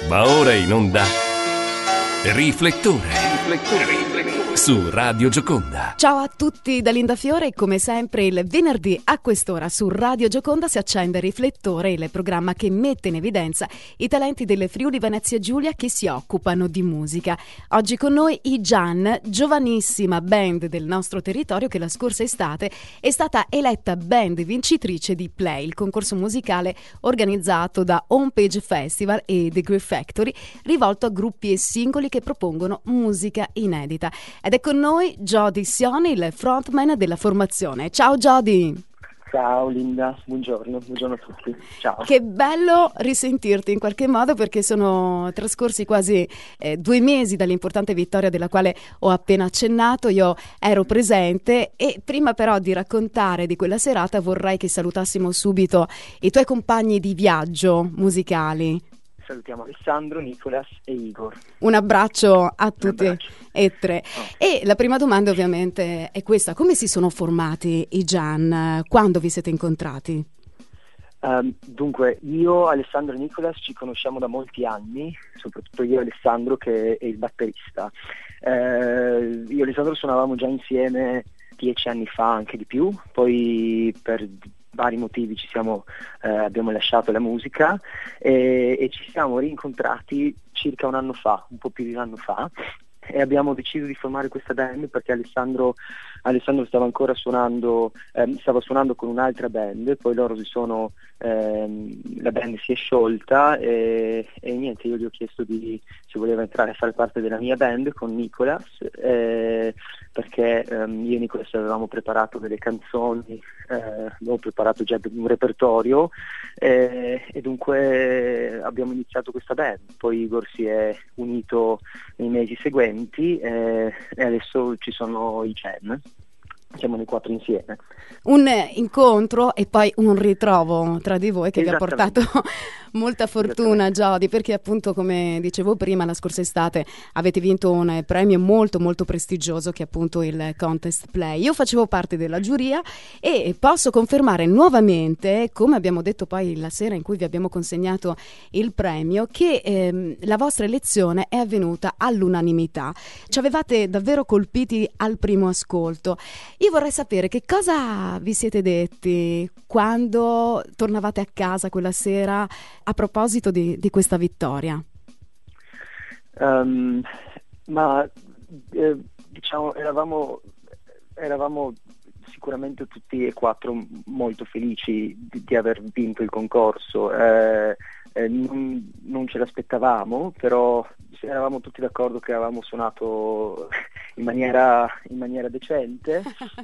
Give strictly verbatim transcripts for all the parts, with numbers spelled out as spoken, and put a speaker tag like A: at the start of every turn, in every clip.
A: Va ora in onda Riflettore, Riflettore, Riflettore su Radio Gioconda.
B: Ciao a tutti da Linda Fiore, come sempre il venerdì a quest'ora su Radio Gioconda si accende Riflettore, il programma che mette in evidenza i talenti delle Friuli Venezia Giulia che si occupano di musica. Oggi con noi i Gian, giovanissima band del nostro territorio che la scorsa estate è stata eletta band vincitrice di Play, il concorso musicale organizzato da Homepage Festival e The Groove Factory, rivolto a gruppi e singoli che propongono musica inedita. Ed è con noi Jody Sioni, il frontman della formazione. Ciao Jody!
C: Ciao Linda, buongiorno, buongiorno a tutti. Ciao.
B: Che bello risentirti in qualche modo, perché sono trascorsi quasi eh, due mesi dall'importante vittoria della quale ho appena accennato. Io ero presente e prima però di raccontare di quella serata vorrei che salutassimo subito i tuoi compagni di viaggio musicali.
C: Salutiamo Alessandro, Nicolas e Igor.
B: Un abbraccio a tutti
C: abbraccio.
B: e tre.
C: Oh.
B: E la prima domanda ovviamente è questa: come si sono formati i Gian? Quando vi siete incontrati?
C: Um, dunque, io, Alessandro e Nicolas ci conosciamo da molti anni, soprattutto io e Alessandro che è il batterista. Uh, io e Alessandro suonavamo già insieme dieci anni fa, anche di più, poi per vari motivi ci siamo, eh, abbiamo lasciato la musica e, e ci siamo rincontrati circa un anno fa, un po' più di un anno fa, e abbiamo deciso di formare questa band perché Alessandro, Alessandro stava ancora suonando, ehm, stava suonando con un'altra band, poi loro si sono, ehm, la band si è sciolta e, e niente, io gli ho chiesto di, se voleva entrare a fare parte della mia band con Nicolas, eh, perché ehm, io e Nicolas avevamo preparato delle canzoni, eh, avevo preparato già un repertorio eh, e dunque abbiamo iniziato questa band. Poi Igor si è unito nei mesi seguenti eh, e adesso ci sono i Chen, siamo noi quattro insieme.
B: Un incontro e poi un ritrovo tra di voi che vi ha portato molta fortuna, Jody, perché appunto, come dicevo prima, la scorsa estate avete vinto un premio molto molto prestigioso che è appunto il Contest Play. Io facevo parte della giuria e posso confermare nuovamente, come abbiamo detto poi la sera in cui vi abbiamo consegnato il premio, che ehm, la vostra elezione è avvenuta all'unanimità. Ci avevate davvero colpiti al primo ascolto. Io vorrei sapere che cosa vi siete detti quando tornavate a casa quella sera a proposito di, di questa vittoria.
C: Um, ma eh, diciamo eravamo, eravamo sicuramente tutti e quattro molto felici di, di aver vinto il concorso. Eh, eh, non, non ce l'aspettavamo, però eravamo tutti d'accordo che avevamo suonato in maniera, in maniera decente.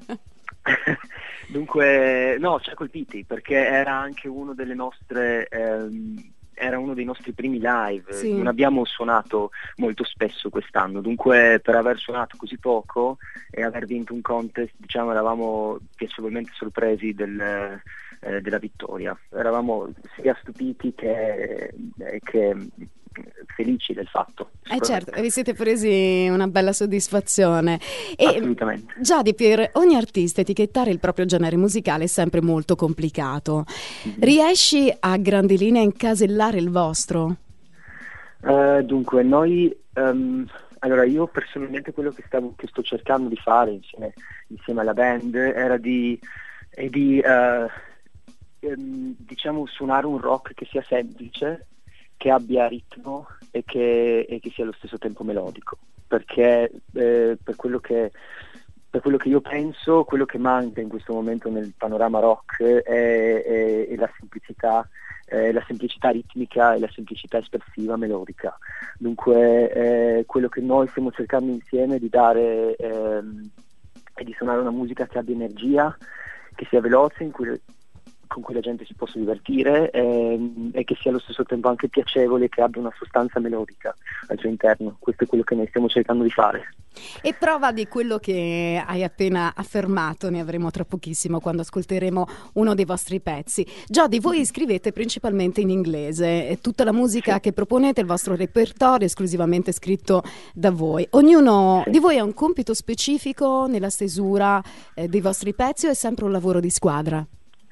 C: Dunque no, ci ha colpiti perché era anche uno delle nostre ehm, era uno dei nostri primi live. Sì. Non abbiamo suonato molto spesso quest'anno, dunque per aver suonato così poco e aver vinto un contest, diciamo, eravamo piacevolmente sorpresi del, eh, della vittoria. Eravamo sia stupiti che, eh, che felici del fatto.
B: Eh certo, vi siete presi una bella soddisfazione. E
C: assolutamente.
B: Già di per ogni artista etichettare il proprio genere musicale è sempre molto complicato. Mm-hmm. Riesci a grandi linee a incasellare il vostro?
C: Uh, dunque, noi um, allora io personalmente quello che, stavo, che sto cercando di fare insieme, insieme alla band era di, è di uh, um, diciamo suonare un rock che sia semplice, che abbia ritmo e che, e che sia allo stesso tempo melodico, perché eh, per quello che per quello che io penso, quello che manca in questo momento nel panorama rock è, è, è la semplicità, eh, la semplicità ritmica e la semplicità espressiva melodica. Dunque eh, quello che noi stiamo cercando insieme di dare ehm, è di suonare una musica che abbia energia, che sia veloce, in cui con cui la gente si possa divertire ehm, e che sia allo stesso tempo anche piacevole, che abbia una sostanza melodica al suo interno. Questo è quello che noi stiamo cercando di fare.
B: E prova di quello che hai appena affermato ne avremo tra pochissimo quando ascolteremo uno dei vostri pezzi. Jody, voi scrivete principalmente in inglese e tutta la musica
C: sì.
B: che proponete, il vostro repertorio è esclusivamente scritto da voi. Ognuno sì. di voi ha un compito specifico nella stesura eh, dei vostri pezzi o è sempre un lavoro di squadra?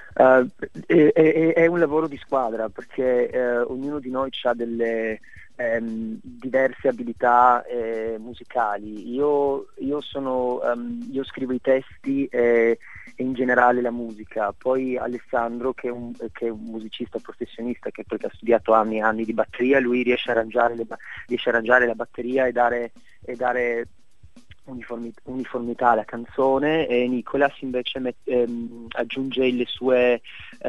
C: Uh, è, è, è un lavoro di squadra, perché uh, ognuno di noi ha delle um, diverse abilità eh, musicali. Io, io, sono, um, io scrivo i testi e, e in generale la musica. Poi Alessandro, che è, un, che è un musicista professionista, che perché ha studiato anni e anni di batteria, lui riesce a arrangiare, le, riesce a arrangiare la batteria e dare, e dare uniformità, uniformità alla canzone, e Nicolas invece met, ehm, aggiunge le sue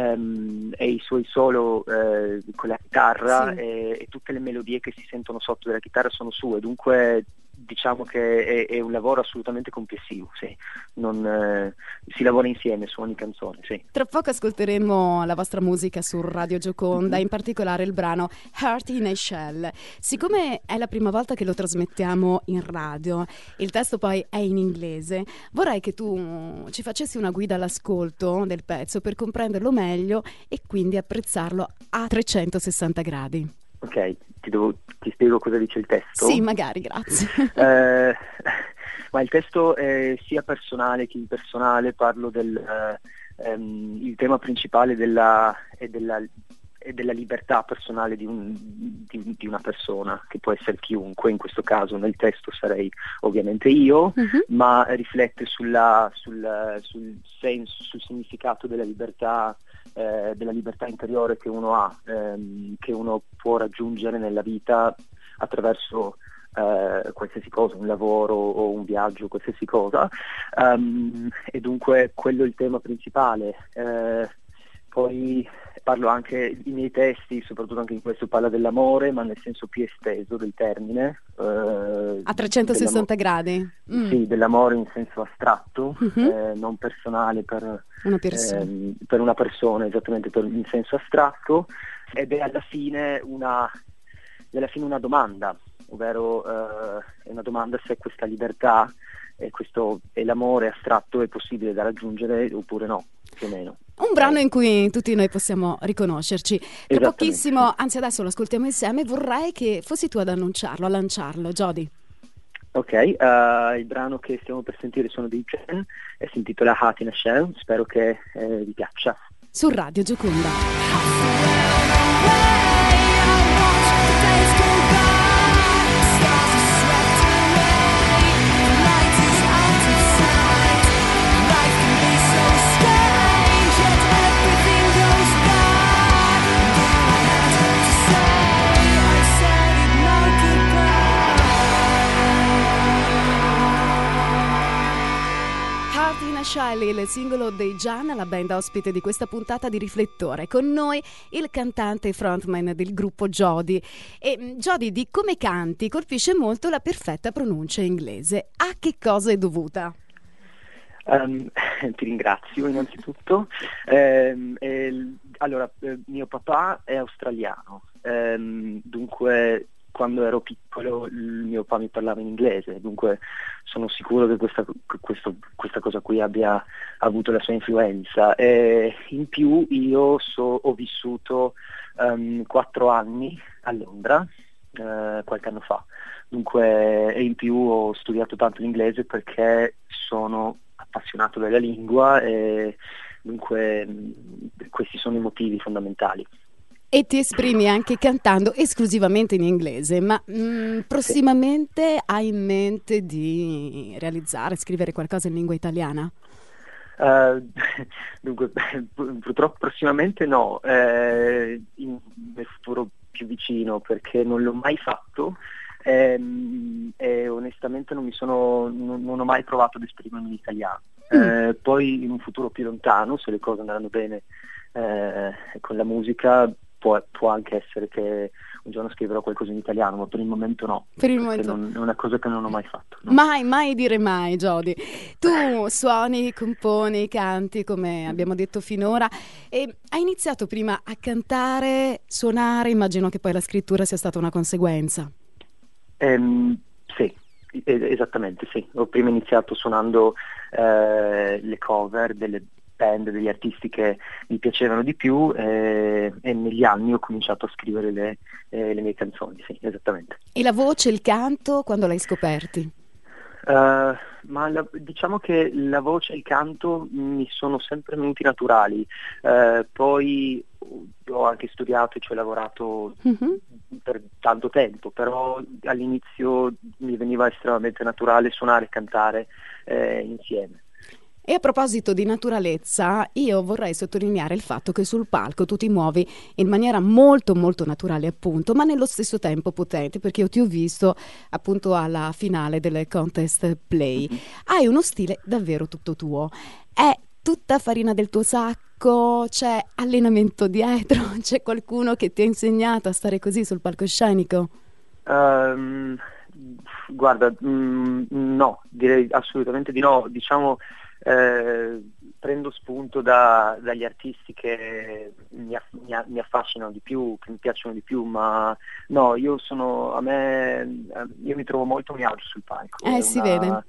C: ehm, e i suoi solo eh, con la chitarra,
B: Sì.
C: e, e tutte le melodie che si sentono sotto della chitarra sono sue, dunque diciamo che è, è un lavoro assolutamente complessivo, sì. Non, eh, si lavora insieme su ogni canzone, sì.
B: Tra poco ascolteremo la vostra musica su Radio Gioconda,
C: Mm-hmm.
B: in particolare il brano Heart in a Shell. Siccome è la prima volta che lo trasmettiamo in radio, il testo poi è in inglese, vorrei che tu ci facessi una guida all'ascolto del pezzo per comprenderlo meglio e quindi apprezzarlo a trecentosessanta gradi.
C: Ok, ti, devo, ti spiego cosa dice il testo?
B: Sì, magari, grazie.
C: Eh, ma il testo è sia personale che impersonale. Parlo del eh, ehm, il tema principale della, è, della, è della libertà personale di, un, di, di una persona, che può essere chiunque. In questo caso nel testo sarei ovviamente io,
B: Uh-huh.
C: ma riflette sulla, sul, sul senso, sul significato della libertà, eh, della libertà interiore che uno ha, ehm, che uno può raggiungere nella vita attraverso Uh, qualsiasi cosa, un lavoro o un viaggio, qualsiasi cosa, um, e dunque quello è il tema principale. Uh, poi parlo anche, i miei testi, soprattutto anche in questo, parla dell'amore, ma nel senso più esteso del termine. Uh,
B: A trecentosessanta gradi? Mm.
C: Sì, dell'amore in senso astratto,
B: Uh-huh.
C: eh, non personale per
B: una persona,
C: ehm, per una persona, esattamente, per, in senso astratto, ed è alla fine una, è alla fine una domanda, ovvero eh, è una domanda se questa libertà e, questo, e l'amore astratto è possibile da raggiungere oppure no, più o meno.
B: Un brano in cui tutti noi possiamo riconoscerci. Tra pochissimo, anzi adesso lo ascoltiamo insieme, vorrei che fossi tu ad annunciarlo, a lanciarlo, Jody.
C: Ok, uh, il brano che stiamo per sentire sono dei Gen, e si intitola Heart in a Shell, spero che eh, vi piaccia.
B: Su Radio Gioconda. Shelley, il singolo dei Gian, la band ospite di questa puntata di Riflettore. Con noi il cantante e frontman del gruppo Jody. E Jody, di come canti colpisce molto la perfetta pronuncia inglese. A che cosa è dovuta?
C: Um, ti ringrazio innanzitutto. Um, eh, allora, eh, mio papà è australiano, um, dunque quando ero piccolo il mio papà mi parlava in inglese, dunque sono sicuro che questa, questo, questa cosa qui abbia avuto la sua influenza. E in più io so, ho vissuto um, quattro anni a Londra uh, qualche anno fa, dunque, e in più ho studiato tanto l'inglese perché sono appassionato della lingua, e dunque mh, questi sono i motivi fondamentali.
B: E ti esprimi anche cantando esclusivamente in inglese, ma mh, prossimamente sì. Hai in mente di realizzare, scrivere qualcosa in lingua italiana?
C: Uh, dunque, purtroppo prossimamente no, eh, in, nel futuro più vicino, perché non l'ho mai fatto, ehm, e onestamente non mi sono, non, non ho mai provato ad esprimermi in italiano. Mm. Eh, poi in un futuro più lontano, se le cose andranno bene eh, con la musica, Può, può anche essere che un giorno scriverò qualcosa in italiano, ma per il momento no.
B: Per il momento
C: non, è una cosa che non ho mai fatto. No?
B: Mai, mai dire mai, Jody. Tu suoni, componi, canti, come abbiamo detto finora, e hai iniziato prima a cantare, suonare, immagino che poi la scrittura sia stata una conseguenza.
C: Um, sì, esattamente, sì. Ho prima iniziato suonando eh, le cover delle band, degli artisti che mi piacevano di più, eh, e negli anni ho cominciato a scrivere le, eh, le mie canzoni, sì, esattamente.
B: E la voce, il canto, quando l'hai scoperti?
C: Uh, ma la, diciamo che la voce e il canto mi sono sempre venuti naturali, uh, poi ho anche studiato e ci ho lavorato mm-hmm. per tanto tempo, però all'inizio mi veniva estremamente naturale suonare e cantare eh, insieme.
B: E a proposito di naturalezza, io vorrei sottolineare il fatto che sul palco tu ti muovi in maniera molto molto naturale, appunto, ma nello stesso tempo potente, perché io ti ho visto appunto alla finale delle Contest Play. Mm-hmm. Hai uno stile davvero tutto tuo. È tutta farina del tuo sacco? C'è allenamento dietro? C'è qualcuno che ti ha insegnato a stare così sul palcoscenico?
C: Um, guarda, mm, no, direi assolutamente di no. Diciamo Eh, prendo spunto da, dagli artisti che mi, aff- mi, a- mi affascinano di più, che mi piacciono di più, ma no, io sono, a me, io mi trovo molto a mio agio sul palco.
B: Eh, si vede.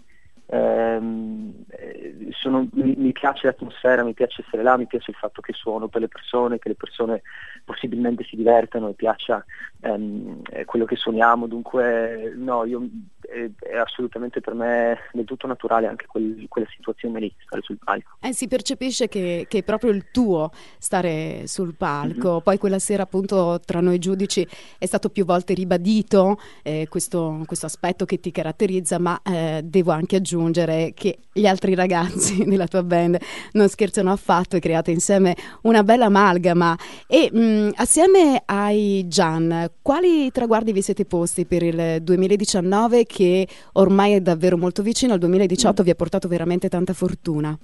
C: Ehm, sono, mi, mi piace l'atmosfera, mi piace essere là, mi piace il fatto che suono per le persone, che le persone possibilmente si divertano e piaccia ehm, quello che suoniamo, dunque no, io è, è assolutamente per me del tutto naturale anche quel, quella situazione lì, stare sul palco.
B: Eh, si percepisce che, che è proprio il tuo stare sul palco. Mm-hmm. Poi quella sera appunto tra noi giudici è stato più volte ribadito eh, questo, questo aspetto che ti caratterizza, ma eh, devo anche aggiungere che gli altri ragazzi della tua band non scherzano affatto e create insieme una bella amalgama. E mh, assieme ai Gian, quali traguardi vi siete posti per il duemiladiciannove, che ormai è davvero molto vicino? Il duemiladiciotto mm. vi ha portato veramente tanta fortuna.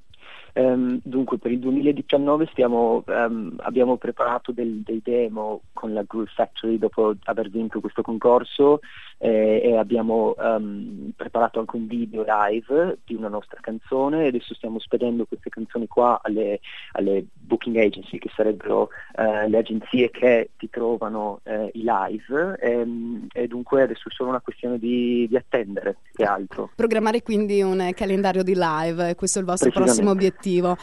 C: Um, dunque per il duemiladiciannove stiamo, um, abbiamo preparato del, dei demo con la Groove Factory dopo aver vinto questo concorso eh, e abbiamo um, preparato anche un video live di una nostra canzone e adesso stiamo spedendo queste canzoni qua alle, alle booking agency, che sarebbero uh, le agenzie che ti trovano uh, i live e, e dunque adesso è solo una questione di, di attendere, che altro.
B: Programmare quindi un calendario di live, questo è il vostro prossimo obiettivo.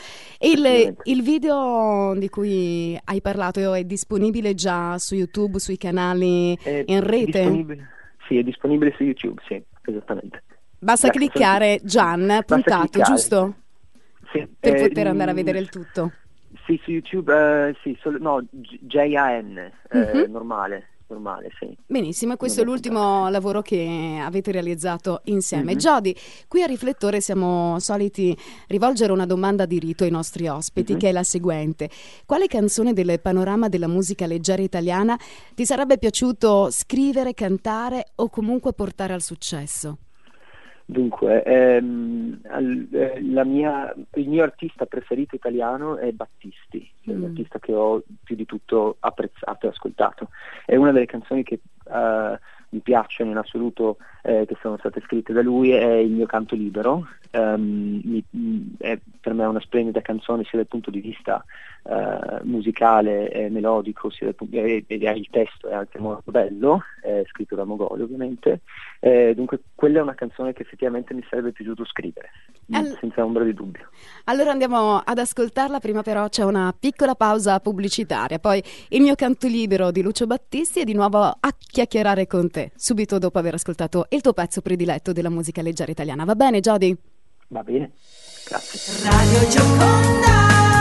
B: Il, il video di cui hai parlato è disponibile già su YouTube, sui canali
C: è
B: in rete?
C: Disponibile, sì, è disponibile su YouTube, sì, esattamente.
B: Basta Grazie, cliccare Gian puntato, cliccare. Giusto?
C: Sì.
B: Per
C: eh,
B: poter andare a vedere il tutto.
C: Sì, su YouTube, eh, sì, solo, no, J A N, eh, mm-hmm. normale. normale, sì.
B: Benissimo, e questo non è l'ultimo puntato. lavoro che avete realizzato insieme. Mm-hmm. Jody, qui a Riflettore siamo soliti rivolgere una domanda di rito ai nostri ospiti, mm-hmm. che è la seguente: quale canzone del panorama della musica leggera italiana ti sarebbe piaciuto scrivere, cantare o comunque portare al successo?
C: Dunque, ehm, eh, la mia, il mio artista preferito italiano è Battisti, mm. è l'artista che ho più di tutto apprezzato e ascoltato. È una delle canzoni che uh, mi piacciono in assoluto, eh, che sono state scritte da lui, è Il mio canto libero. Um, mi, è per me una splendida canzone sia dal punto di vista uh, musicale e melodico, sia dal punto, e, e il testo è anche molto bello, è scritto da Mogoli ovviamente, eh, dunque quella è una canzone che effettivamente mi sarebbe piaciuto scrivere, All... senza ombra di dubbio.
B: Allora andiamo ad ascoltarla, prima però c'è una piccola pausa pubblicitaria, poi Il mio canto libero di Lucio Battisti e di nuovo a chiacchierare con te, subito dopo aver ascoltato il tuo pezzo prediletto della musica leggera italiana. Va bene, Jody?
C: Va bene, grazie.
D: Radio Gioconda.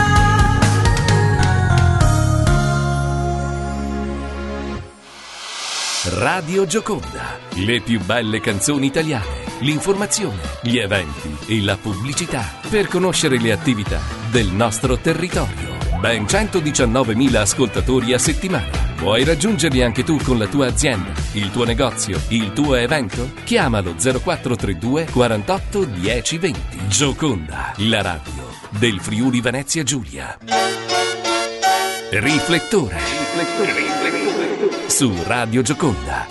A: Radio Gioconda, le più belle canzoni italiane, l'informazione, gli eventi e la pubblicità per conoscere le attività del nostro territorio. Ben centodiciannovemila ascoltatori a settimana. Puoi raggiungerli anche tu con la tua azienda, il tuo negozio, il tuo evento? Chiamalo zero quattro tre due quarantotto dieci venti. Gioconda, la radio del Friuli Venezia Giulia. Riflettore. Riflettore. Riflettore. Su Radio Gioconda.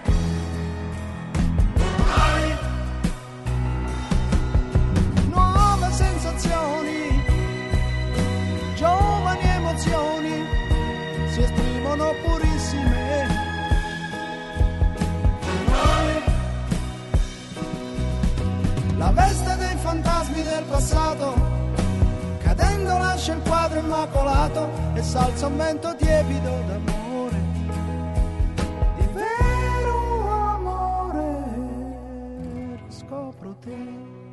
E: No
D: la veste dei fantasmi del passato, cadendo lascia il quadro immacolato e s'alza un vento tiepido d'amore, di vero amore, riscopro te.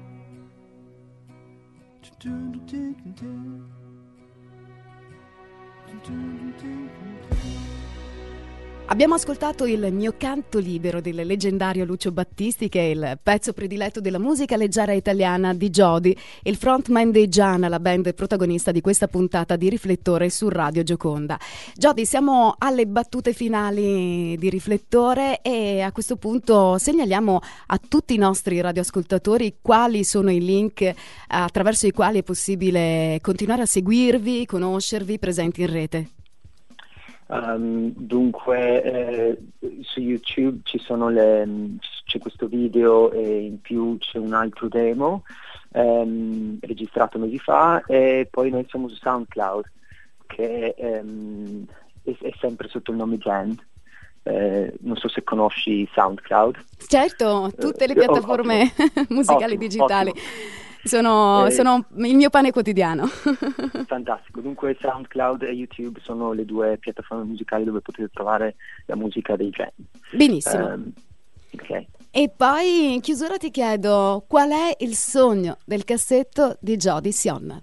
B: Abbiamo ascoltato il mio canto libero del leggendario Lucio Battisti, che è il pezzo prediletto della musica leggera italiana di Jody, il frontman dei Giana, la band protagonista di questa puntata di Riflettore su Radio Gioconda. Jody, siamo alle battute finali di Riflettore e a questo punto segnaliamo a tutti i nostri radioascoltatori quali sono i link attraverso i quali è possibile continuare a seguirvi, conoscervi, presenti in rete.
C: Um, dunque eh, su YouTube ci sono le, c'è questo video e in più c'è un altro demo ehm, registrato mesi fa, e poi noi siamo su SoundCloud, che ehm, è, è sempre sotto il nome Jen. Eh, non so se conosci SoundCloud.
B: Certo, tutte le piattaforme
C: ottimo.
B: musicali
C: Ottimo,
B: digitali.
C: ottimo.
B: Sono,
C: eh,
B: sono il mio pane quotidiano.
C: Fantastico, dunque SoundCloud e YouTube sono le due piattaforme musicali dove potete trovare la musica dei Jen.
B: Benissimo.
C: Um, okay.
B: E poi in chiusura ti chiedo qual è il sogno del cassetto di Jody Sion?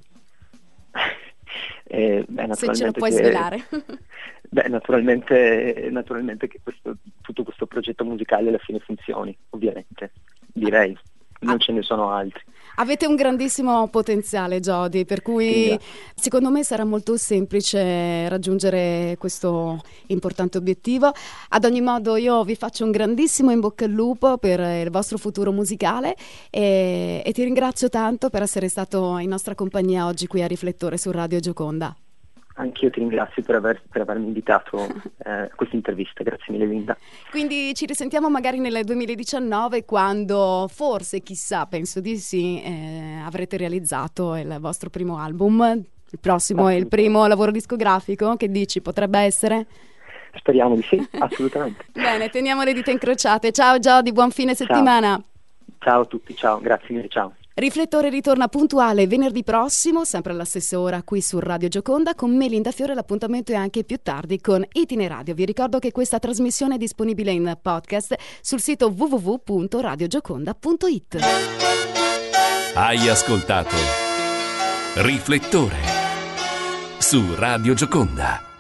C: eh, beh,
B: Se ce lo puoi
C: che,
B: svelare.
C: Beh, naturalmente, naturalmente che questo, tutto questo progetto musicale alla fine funzioni, ovviamente, direi. Non ah. ce ne sono altri.
B: Avete un grandissimo potenziale, Jody, per cui sì, secondo me sarà molto semplice raggiungere questo importante obiettivo. Ad ogni modo io vi faccio un grandissimo in bocca al lupo per il vostro futuro musicale e, e ti ringrazio tanto per essere stato in nostra compagnia oggi qui a Riflettore su Radio Gioconda.
C: Anch'io ti ringrazio per, aver, per avermi invitato eh, a questa intervista, grazie mille Linda.
B: Quindi ci risentiamo magari nel duemiladiciannove quando forse, chissà, penso di sì, eh, avrete realizzato il vostro primo album, il prossimo è il primo lavoro discografico, che dici, potrebbe essere?
C: Speriamo di sì, assolutamente.
B: Bene, teniamo le dita incrociate. Ciao Jody, buon fine settimana.
C: Ciao, ciao a tutti, ciao, grazie mille, ciao.
B: Riflettore ritorna puntuale venerdì prossimo, sempre alla stessa ora qui su Radio Gioconda. Con me Linda Fiore l'appuntamento è anche più tardi con Itineradio. Vi ricordo che questa trasmissione è disponibile in podcast sul sito w w w punto radio gioconda punto i t.
A: Hai ascoltato Riflettore su Radio Gioconda.